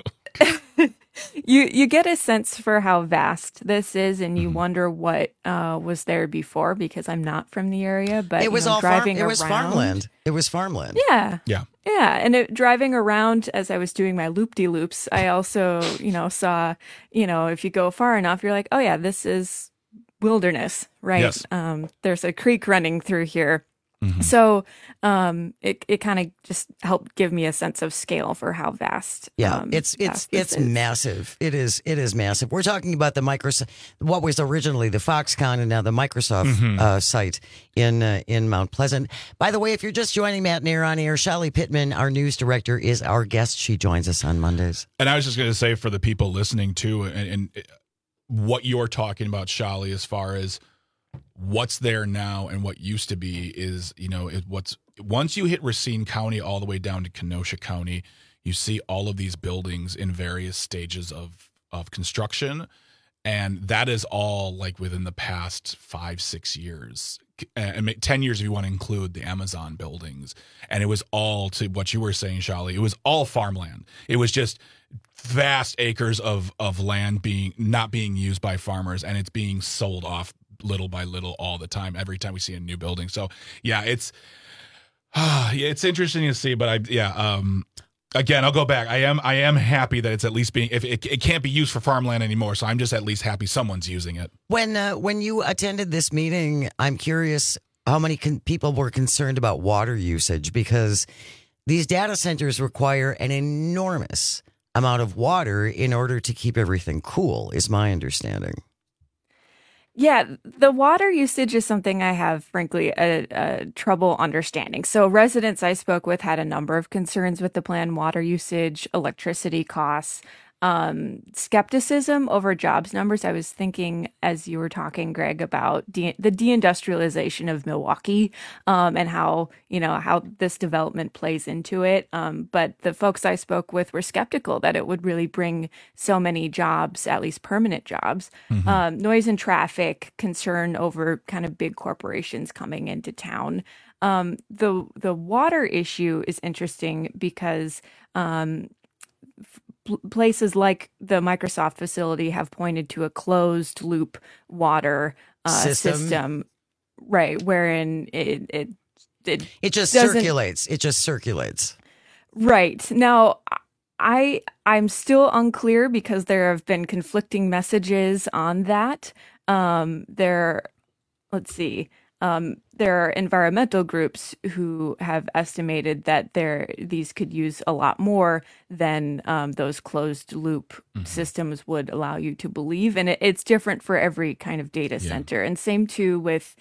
You get a sense for how vast this is, and you wonder what was there before, because I'm not from the area. But it was all driving it was around, farmland. It was farmland. Yeah. Yeah. And driving around as I was doing my loop-de-loops, I also, saw, if you go far enough, you're like, oh yeah, this is wilderness, right? Yes. There's a creek running through here. Mm-hmm. So it kind of just helped give me a sense of scale for how vast. Yeah, it's massive. It is massive. We're talking about the Microsoft, what was originally the Foxconn and now the Microsoft site in Mount Pleasant. By the way, if you're just joining Matt and Air on Air, Shali Pittman, our news director, is our guest. She joins us on Mondays. And I was just going to say for the people listening too, and what you're talking about, Shali, as far as what's there now and what used to be is, once you hit Racine County all the way down to Kenosha County, you see all of these buildings in various stages of construction. And that is all like within the past 5-6 years, and 10 years if you want to include the Amazon buildings. And it was all, to what you were saying, Shali, it was all farmland. It was just vast acres of land not being used by farmers, and it's being sold off little by little all the time, every time we see a new building. So yeah, it's interesting to see, but again, I'll go back. I am happy that it's at least being, if it can't be used for farmland anymore. So I'm just at least happy someone's using it. When you attended this meeting, I'm curious how many people were concerned about water usage, because these data centers require an enormous amount of water in order to keep everything cool, is my understanding. Yeah, the water usage is something I have, frankly, a trouble understanding. So residents I spoke with had a number of concerns with the plan: water usage, electricity costs. skepticism over jobs numbers. I was thinking as you were talking, Greg, about the deindustrialization of Milwaukee and how this development plays into it. But the folks I spoke with were skeptical that it would really bring so many jobs, at least permanent jobs. Noise and traffic, concern over kind of big corporations coming into town. The water issue is interesting because places like the Microsoft facility have pointed to a closed loop water system, right? Wherein it just circulates. It just circulates. Right. Now, I'm still unclear because there have been conflicting messages on that. There are environmental groups who have estimated that these could use a lot more than those closed loop systems would allow you to believe. And it's different for every kind of data center. And same too with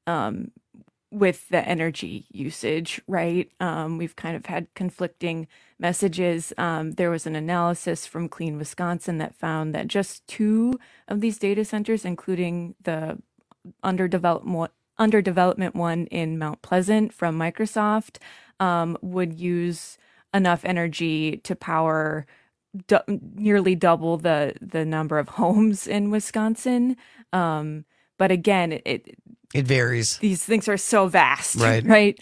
the energy usage, right? We've kind of had conflicting messages. There was an analysis from Clean Wisconsin that found that just 2 of these data centers, including the under development one in Mount Pleasant from Microsoft, would use enough energy to power nearly double the number of homes in Wisconsin. But again, it varies. These things are so vast, right?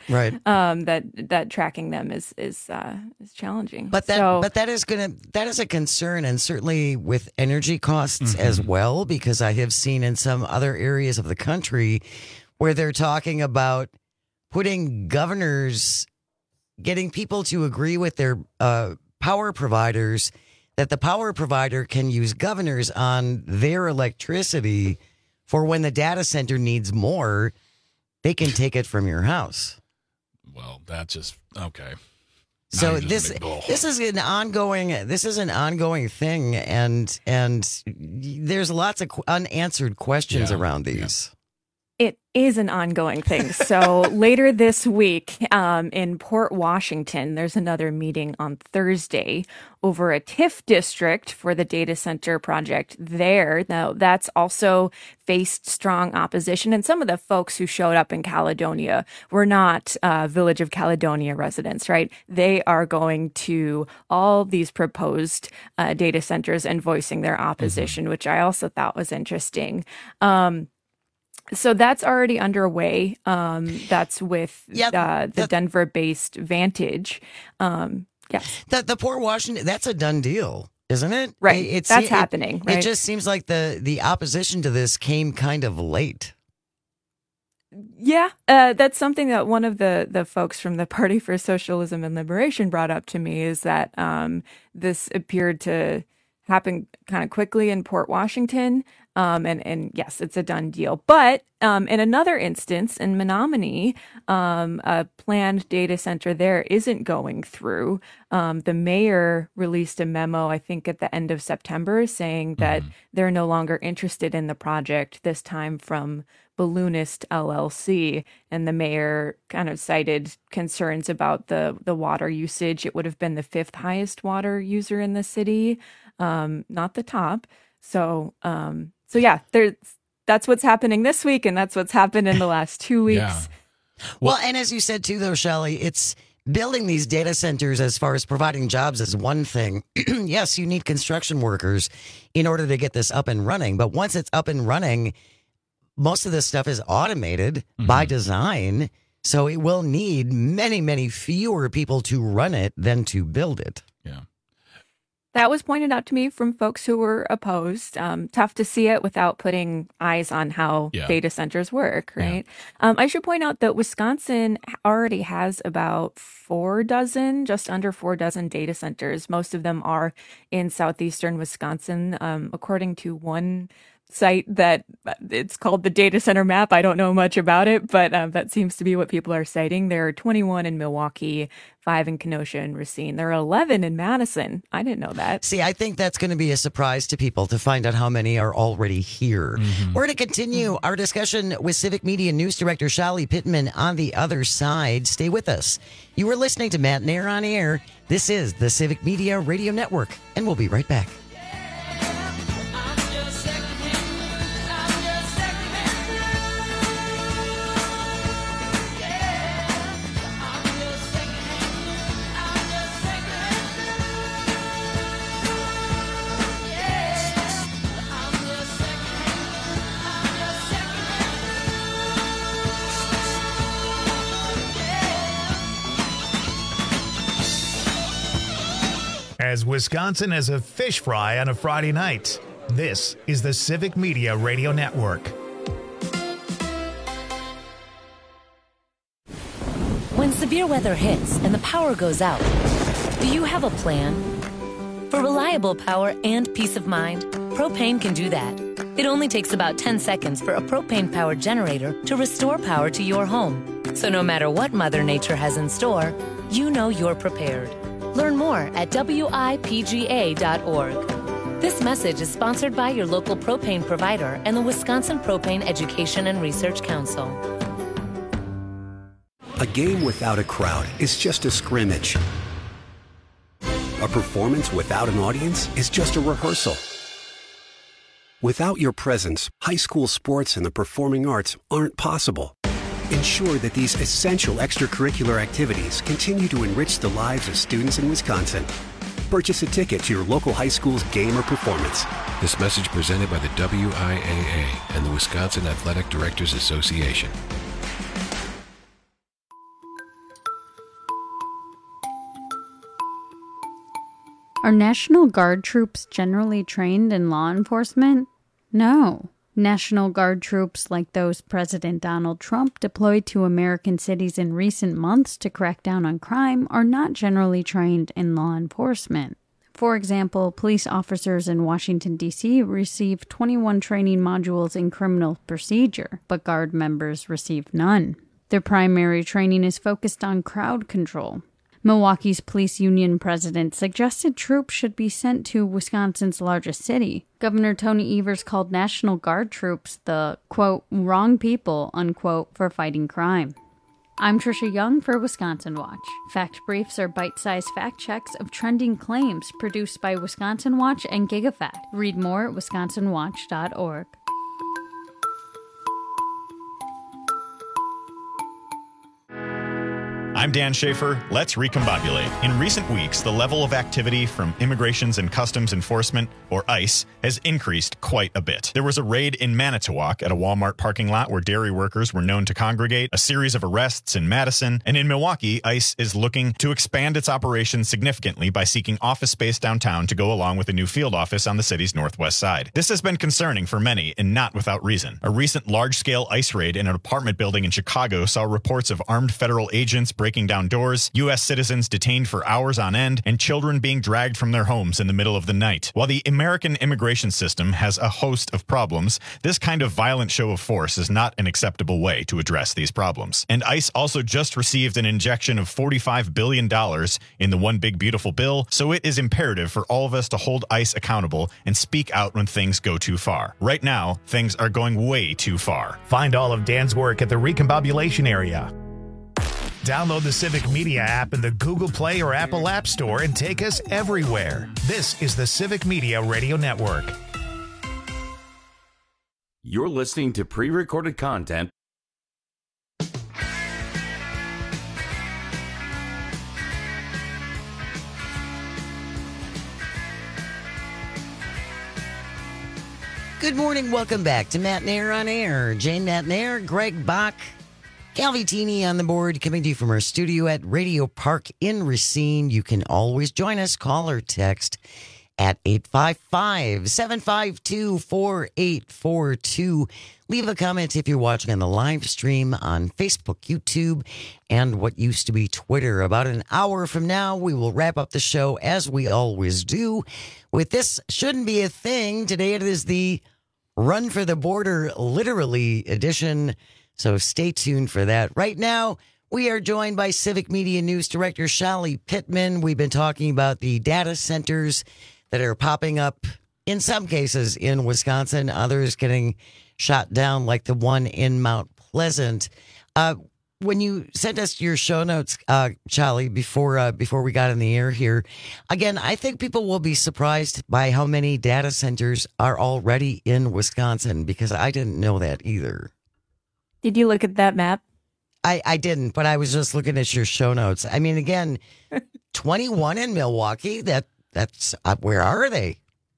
That tracking them is challenging. But that is a concern, and certainly with energy costs as well, because I have seen in some other areas of the country where they're talking about putting governors, getting people to agree with their power providers that the power provider can use governors on their electricity for when the data center needs more, they can take it from your house. Well, that's just okay. So this is an ongoing thing, and there's lots of unanswered questions around these. It is an ongoing thing. So later this week in Port Washington, there's another meeting on Thursday over a TIF district for the data center project there. Now, that's also faced strong opposition. And some of the folks who showed up in Caledonia were not Village of Caledonia residents, right? They are going to all these proposed data centers and voicing their opposition, which I also thought was interesting. So that's already underway. That's with the Denver-based Vantage. Yes. The Port Washington, that's a done deal, isn't it? Right. That's happening. Right? It just seems like the opposition to this came kind of late. Yeah, that's something that one of the folks from the Party for Socialism and Liberation brought up to me, is that this appeared to happen kind of quickly in Port Washington. And yes, it's a done deal. But in another instance, in Menominee, a planned data center there isn't going through. The mayor released a memo, I think, at the end of September, saying that they're no longer interested in the project, this time from Balloonist LLC. And the mayor kind of cited concerns about the water usage. It would have been the 5th highest water user in the city, not the top. So yeah, that's what's happening this week, and that's what's happened in the last 2 weeks. Yeah. Well, and as you said too, though, Shelley, it's building these data centers as far as providing jobs is one thing. Yes, you need construction workers in order to get this up and running. But once it's up and running, most of this stuff is automated by design. So it will need many, many fewer people to run it than to build it. Yeah. That was pointed out to me from folks who were opposed. Tough to see it without putting eyes on how data centers work, right? Yeah. I should point out that Wisconsin already has about 4 dozen, just under 4 dozen data centers. Most of them are in southeastern Wisconsin, according to one site that it's called the Data Center Map. I don't know much about it, but that seems to be what people are citing. There are 21 in Milwaukee, 5 in Kenosha and Racine. There are 11 in Madison. I didn't know that. See, I think that's going to be a surprise to people to find out how many are already here. We're going to continue our discussion with Civic Media News Director Shelley Pittman on the other side. Stay with us. You are listening to Matt Nair on Air. This is the Civic Media Radio Network, and we'll be right back. as Wisconsin as a fish fry on a Friday night. This is the Civic Media Radio Network. When severe weather hits and the power goes out, do you have a plan? For reliable power and peace of mind, Propane can do that. It only takes about 10 seconds for a propane-powered generator to restore power to your home. So no matter what Mother Nature has in store, you know you're prepared. Learn more at WIPGA.org. This message is sponsored by your local propane provider and the Wisconsin Propane Education and Research Council. A game without a crowd is just a scrimmage. A performance without an audience is just a rehearsal. Without your presence, high school sports and the performing arts aren't possible. Ensure that these essential extracurricular activities continue to enrich the lives of students in Wisconsin. Purchase a ticket to your local high school's game or performance. This message presented by the WIAA and the Wisconsin Athletic Directors Association. Are National Guard troops generally trained in law enforcement? No. National Guard troops like those President Donald Trump deployed to American cities in recent months to crack down on crime are not generally trained in law enforcement. For example, police officers in Washington, D.C. receive 21 training modules in criminal procedure, but Guard members receive none. Their primary training is focused on crowd control. Milwaukee's police union president suggested troops should be sent to Wisconsin's largest city. Governor Tony Evers called National Guard troops the, quote, wrong people, unquote, for fighting crime. I'm Trisha Young for Wisconsin Watch. Fact Briefs are bite-sized fact checks of trending claims produced by Wisconsin Watch and GigaFact. Read more at wisconsinwatch.org. I'm Dan Schaefer. Let's recombobulate. In recent weeks, the level of activity from Immigrations and Customs Enforcement, or ICE, has increased quite a bit. There was a raid in Manitowoc at a Walmart parking lot where dairy workers were known to congregate, a series of arrests in Madison, and in Milwaukee, ICE is looking to expand its operations significantly by seeking office space downtown to go along with a new field office on the city's northwest side. This has been concerning for many, and not without reason. A recent large-scale ICE raid in an apartment building in Chicago saw reports of armed federal agents breaking down doors, U.S. citizens detained for hours on end, and children being dragged from their homes in the middle of the night. While the American immigration system has a host of problems, this kind of violent show of force is not an acceptable way to address these problems. And ICE also just received an injection of $45 billion in the One Big Beautiful Bill, so it is imperative for all of us to hold ICE accountable and speak out when things go too far. Right now, things are going way too far. Find all of Dan's work at the Recombobulation Area. Download the Civic Media app in the Google Play or Apple App Store and take us everywhere. This is the Civic Media Radio Network. You're listening to pre-recorded content. Good morning. Welcome back to Matt Nair on Air. Jane Matt Nair, Greg Bach, Calvitini on the board, coming to you from our studio at Radio Park in Racine. You can always join us. Call or text at 855-752-4842. Leave a comment if you're watching on the live stream on Facebook, YouTube, and what used to be Twitter. About an hour from now, we will wrap up the show as we always do with This Shouldn't Be a Thing. Today it is the Run for the Border Literally edition. So stay tuned for that. Right now, we are joined by Civic Media News Director Shelly Pittman. We've been talking about the data centers that are popping up, in some cases in Wisconsin, others getting shot down, like the one in Mount Pleasant. When you sent us your show notes, Shelly, before we got in the air here, again, I think people will be surprised by how many data centers are already in Wisconsin, because I didn't know that either. Did you look at that map? I didn't, but I was just looking at your show notes. I mean, again, 21 in Milwaukee. That's where are they?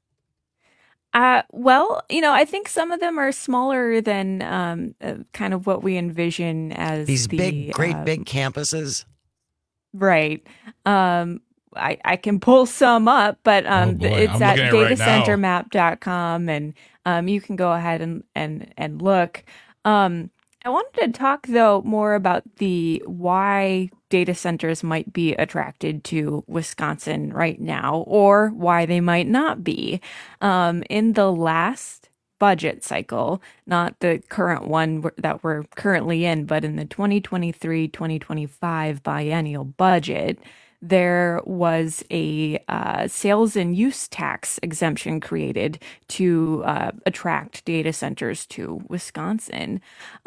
Well, I think some of them are smaller than kind of what we envision as these great big campuses. Right. I can pull some up, but it's at datacentermap.com, and you can go ahead and look. I wanted to talk, though, more about why data centers might be attracted to Wisconsin right now, or why they might not be. In the last budget cycle, not the current one that we're currently in, but in the 2023-2025 biennial budget, there was a sales and use tax exemption created to attract data centers to Wisconsin.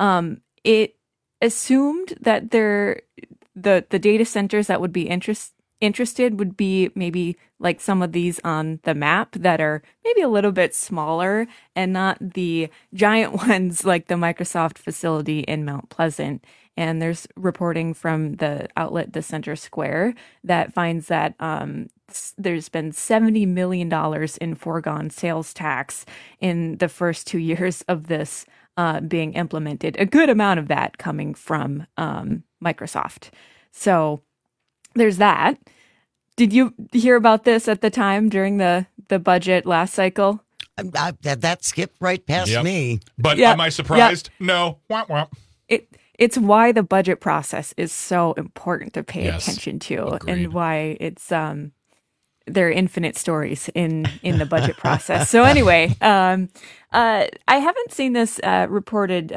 It assumed that the data centers that would be interested would be maybe like some of these on the map that are maybe a little bit smaller and not the giant ones like the Microsoft facility in Mount Pleasant. And there's reporting from the outlet The Center Square that finds that there's been $70 million in foregone sales tax in the first 2 years of this being implemented. A good amount of that coming from Microsoft. So there's that. Did you hear about this at the time during the budget last cycle? That skipped right past me. But am I surprised? Yep. No. Womp womp. It's why the budget process is so important to pay attention to. Agreed. And why it's there are infinite stories in the budget process. So anyway, I haven't seen this reported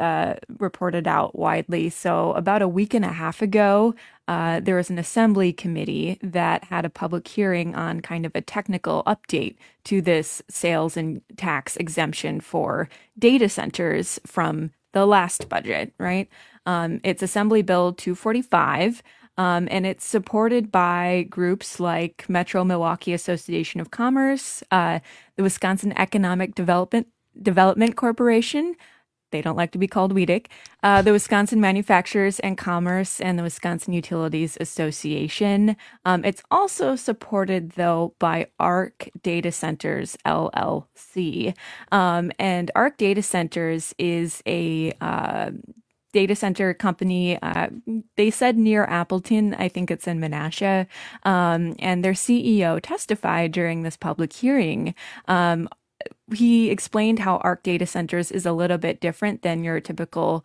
out widely. So about a week and a half ago, there was an assembly committee that had a public hearing on kind of a technical update to this sales and tax exemption for data centers from the last budget, right? It's Assembly Bill 245. And it's supported by groups like Metro Milwaukee Association of Commerce, the Wisconsin Economic Development Corporation. They don't like to be called WEDC, the Wisconsin Manufacturers and Commerce, and the Wisconsin Utilities Association. It's also supported, though, by ARC Data Centers, LLC. And ARC Data Centers is a data center company. They said near Appleton. I think it's in Menasha. And their CEO testified during this public hearing. He explained how ARC Data Centers is a little bit different than your typical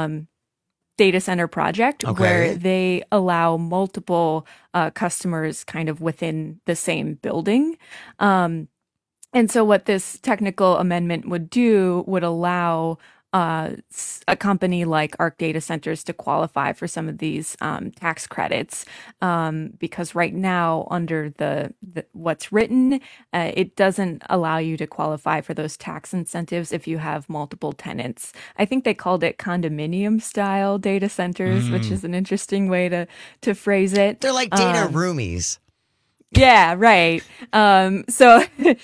data center project, where they allow multiple customers kind of within the same building. And so what this technical amendment would do would allow a company like ARC Data Centers to qualify for some of these tax credits, because right now under the what's written, it doesn't allow you to qualify for those tax incentives if you have multiple tenants. I think they called it condominium style data centers, which is an interesting way to phrase it. They're like data roomies. Yeah, right. So,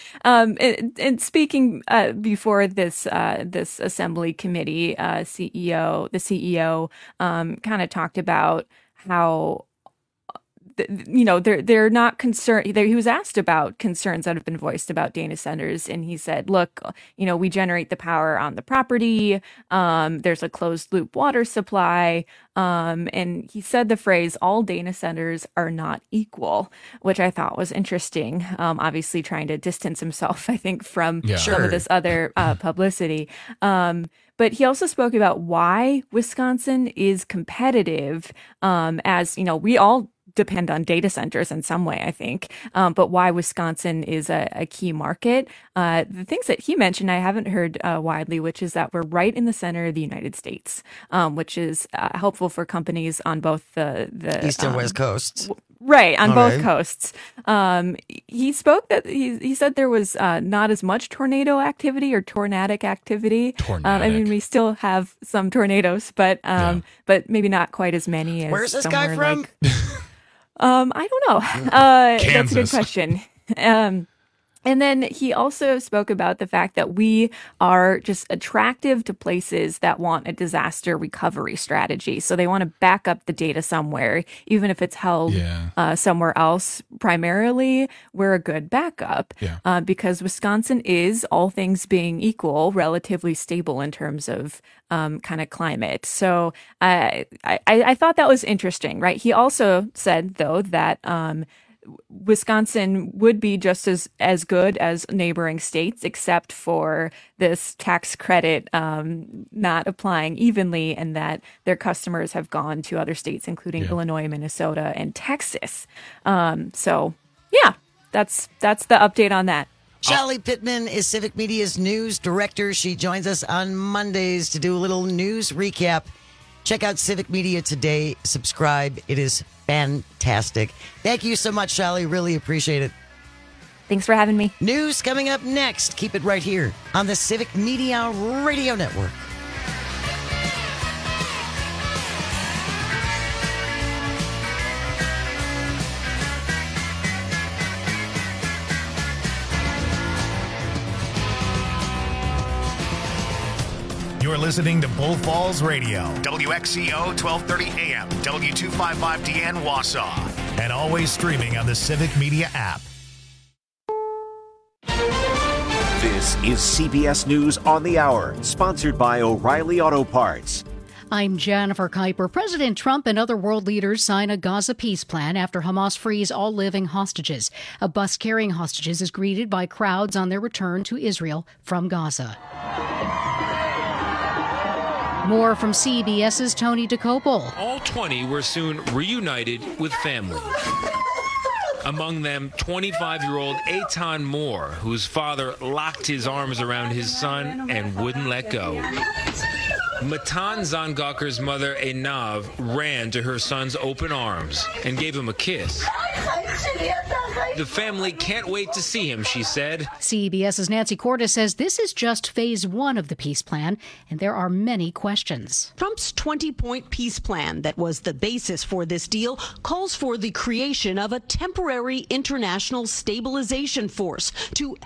and speaking before this assembly committee, the CEO kind of talked about how, they're not concerned. He was asked about concerns that have been voiced about data centers, and he said, "Look, we generate the power on the property. There's a closed loop water supply." And he said the phrase, "all data centers are not equal," which I thought was interesting. Obviously trying to distance himself, I think, from some of this other publicity. But he also spoke about why Wisconsin is competitive, as we all depend on data centers in some way, I think, but why Wisconsin is a key market. The things that he mentioned I haven't heard widely, which is that we're right in the center of the United States, which is helpful for companies on both the East and West coasts. Right, on both coasts. He spoke that he said there was not as much tornado activity or tornadic activity. I mean, we still have some tornadoes, but maybe not quite as many as Where's this guy from? I don't know. That's a good question. And then he also spoke about the fact that we are just attractive to places that want a disaster recovery strategy. So they want to back up the data somewhere, even if it's held somewhere else. Primarily, we're a good backup because Wisconsin is, all things being equal, relatively stable in terms of kind of climate. So I thought that was interesting, right? He also said, though, that Wisconsin would be just as good as neighboring states, except for this tax credit not applying evenly, and that their customers have gone to other states, including Illinois, Minnesota, and Texas. So, yeah, that's the update on that. Shelly Pittman is Civic Media's news director. She joins us on Mondays to do a little news recap. Check out Civic Media today. Subscribe. It is fantastic. Thank you so much, Shelly. Really appreciate it. Thanks for having me. News coming up next. Keep it right here on the Civic Media Radio Network. You're listening to Bull Falls Radio, WXCO 1230 AM, W255DN Wausau, and always streaming on the Civic Media app. This is CBS News on the Hour, sponsored by O'Reilly Auto Parts. I'm Jennifer Kuiper. President Trump and other world leaders sign a Gaza peace plan after Hamas frees all living hostages. A bus carrying hostages is greeted by crowds on their return to Israel from Gaza. More from CBS's Tony DeCopel. All 20 were soon reunited with family. Among them, 25-year-old Eitan Moore, whose father locked his arms around his son and wouldn't let go. Matan Zangakar's mother, Einav, ran to her son's open arms and gave him a kiss. The family can't wait to see him, she said. CBS's Nancy Cordes says this is just phase one of the peace plan, and there are many questions. Trump's 20-point peace plan that was the basis for this deal calls for the creation of a temporary international stabilization force to